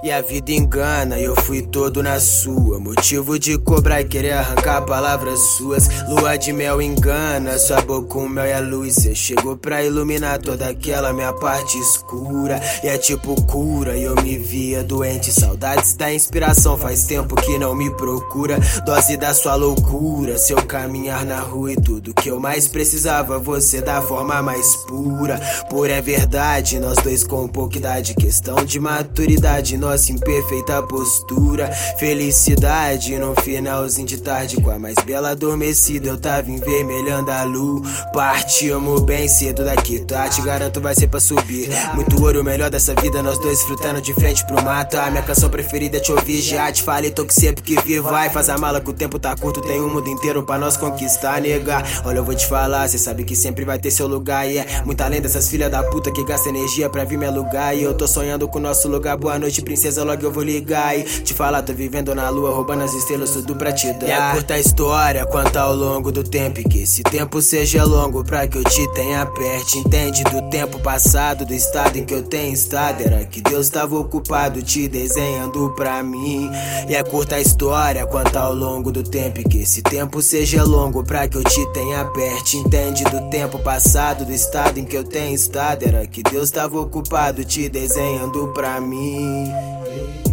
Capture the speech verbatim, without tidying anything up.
E a vida engana, e eu fui todo na sua. Motivo de cobrar e querer arrancar palavras suas. Lua de mel engana, sua boca com mel e a luz. Cê chegou pra iluminar toda aquela minha parte escura. E é tipo cura, e eu me via doente. Saudades da inspiração, faz tempo que não me procura. Dose da sua loucura, seu caminhar na rua. E tudo que eu mais precisava, você da forma mais pura. Por é verdade, nós dois com pouca idade. Questão de maturidade, nós nossa imperfeita postura. Felicidade no finalzinho de tarde, com a mais bela adormecida, eu tava envermelhando a lua. Partimos bem cedo daqui, tá? Te garanto vai ser pra subir. Muito ouro, o melhor dessa vida, nós dois frutando de frente pro mato. A minha canção preferida é te ouvir, já te falei, tô que sempre que vi. Vai, faz a mala que o tempo tá curto, tem um mundo inteiro pra nós conquistar, negar. Olha, eu vou te falar, cê sabe que sempre vai ter seu lugar. E é muito além dessas filhas da puta que gastam energia pra vir me alugar. E eu tô sonhando com o nosso lugar, boa noite princesa. Logo eu vou ligar e te falar, tô vivendo na lua, roubando as estrelas, tudo pra te dar. E é curta a história, quanto ao longo do tempo, e que esse tempo seja longo pra que eu te tenha perto. Entende do tempo passado, do estado em que eu tenho estado. Era que Deus tava ocupado te desenhando pra mim. E é curta a história, quanto ao longo do tempo, e que esse tempo seja longo pra que eu te tenha perto. Entende do tempo passado, do estado em que eu tenho estado. Era que Deus tava ocupado te desenhando pra mim.